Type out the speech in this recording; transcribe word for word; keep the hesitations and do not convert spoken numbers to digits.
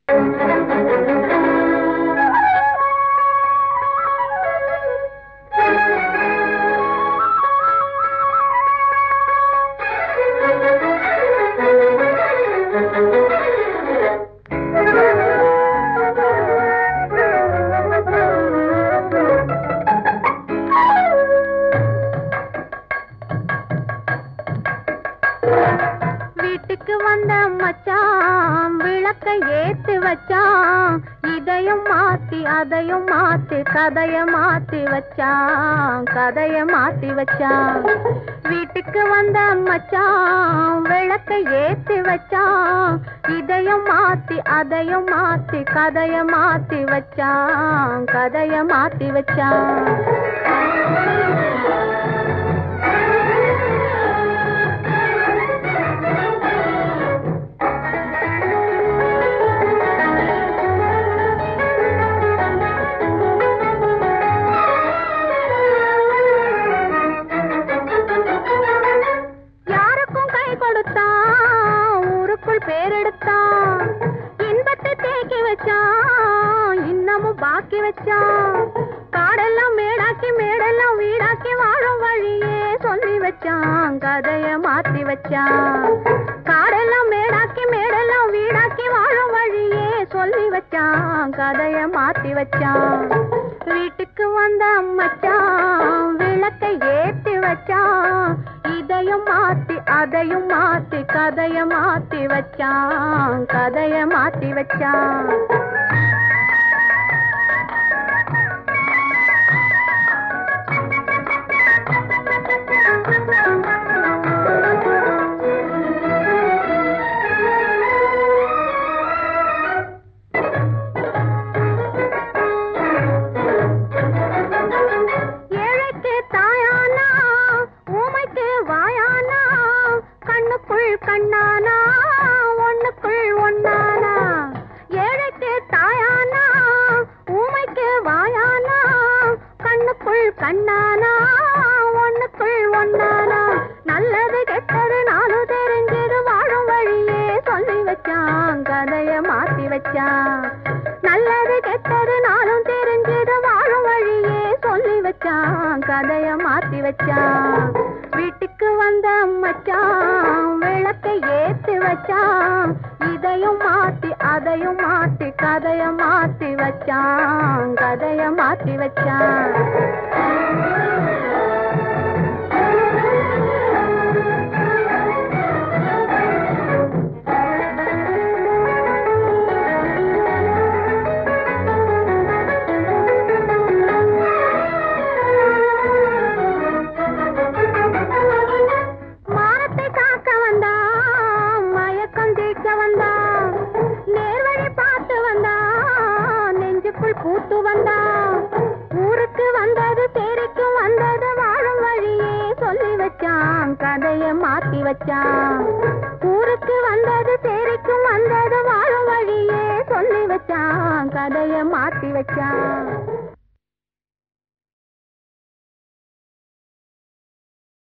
வீட்டுக்கு வந்த மச்சான் விளக்க ஏத்து வச்சான், இதையும் மாத்தி அதையும் மாத்தி கதைய மாத்தி வச்சான், கதைய மாத்தி வச்சான். வீட்டுக்கு வந்த மச்சான் விளக்க ஏத்தி வச்சான், இதையும் மாத்தி அதையும் மாத்தி கதைய மாத்தி வச்சான், கதைய மாத்தி வச்சான். பேரெடுத்தான் இன்பத்தை தேக்கி வச்சான், இன்னமும் பாக்கி வச்சான். காடெல்லாம் மேடாக்கி மேடெல்லாம் வீடாக்கி வாழும் வழியே சொல்லி வச்சான், கதைய மாத்தி வச்சான். காடெல்லாம் மேடாக்கி மேடெல்லாம் வீடாக்கி வாழும் வழியே சொல்லி வச்சான், கதைய மாத்தி வச்சான். வீட்டுக்கு வந்த மச்சான் விளக்கை ஏத்தி வச்சான், இதையும் மாத்தி அதையும் மாத்தி கதைய மாத்தி வச்சான், கதைய மாத்தி வச்சான். ஏழைக்கு தாயானா ஊமைக்கு வாயானா, கண்ணுக்குள் கண்ணானா ஒண்ணுக்குள் ஒண்ணானா. ஏழைக்கு தாயானா ஊமைக்கு வாயானா, கண்ணுக்குள் கண்ணானா ஒண்ணுக்குள் ஒண்ணானா. நல்லது கெட்டது நாலு தெரிஞ்சது வாழும் வழியே சொல்லி வச்சான், கதைய மாத்தி வச்சான். நல்லது கெட்டது நாளும் தெரிஞ்சது வாழும் வழியே சொல்லி வச்சான், கதைய மாத்தி வச்சான். வீட்டுக்கு வந்த மச்சான் விளக்கை ஏத்தி வச்சான், இதையும் மாத்தி அதையும் மாத்தி கதைய மாத்தி வச்சான், கதைய மாத்தி வச்சான். கூத்து வந்தா ஊருக்கு வந்தது தேரிக்கும் வந்தது வாழும் வழியே சொல்லி வச்சான், கதைய மாத்தி வச்சான். ஊருக்கு வந்தது தேரிக்கும் வந்தது வாழும் வழியே சொல்லி வச்சான், கதைய மாத்தி வச்சான்.